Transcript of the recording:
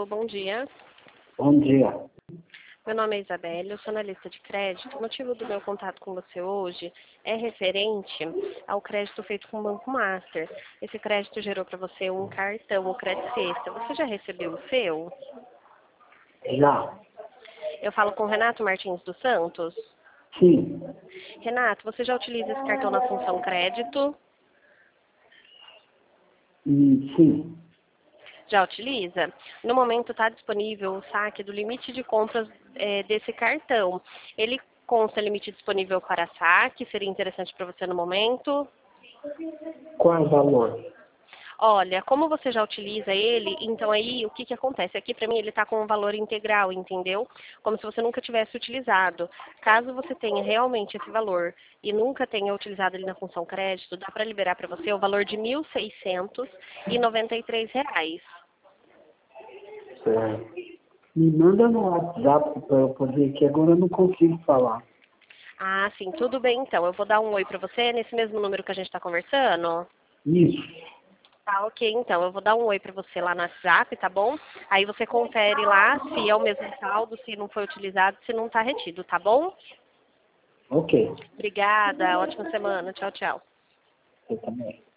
bom dia. Bom dia. Meu nome é Isabelle, eu sou analista de crédito. O motivo do meu contato com você hoje é referente ao crédito feito com o Banco Master. Esse crédito gerou para você um cartão, o Crédito Sexta. Você já recebeu o seu? Já? Eu falo com o Renato Martins dos Santos. Sim. Renato, você já utiliza esse cartão na função crédito? Sim. Já utiliza? No momento está disponível o saque do limite de compras desse cartão. Ele consta limite disponível para saque, seria interessante para você no momento. Qual é o valor? Olha, como você já utiliza ele, então aí o que que acontece? Aqui para mim ele está com um valor integral, entendeu? Como se você nunca tivesse utilizado. Caso você tenha realmente esse valor e nunca tenha utilizado ele na função crédito, dá para liberar para você o valor de R$ 1.693. Certo. Me manda no WhatsApp para eu poder, que agora eu não consigo falar. Ah, sim, tudo bem então. Eu vou dar um oi para você nesse mesmo número que a gente está conversando. Isso. Tá, ok, então. Eu vou dar um oi para você lá no WhatsApp, tá bom? Aí você confere lá se é o mesmo saldo, se não foi utilizado, se não está retido, tá bom? Ok. Obrigada, ótima semana. Tchau, tchau. Eu também.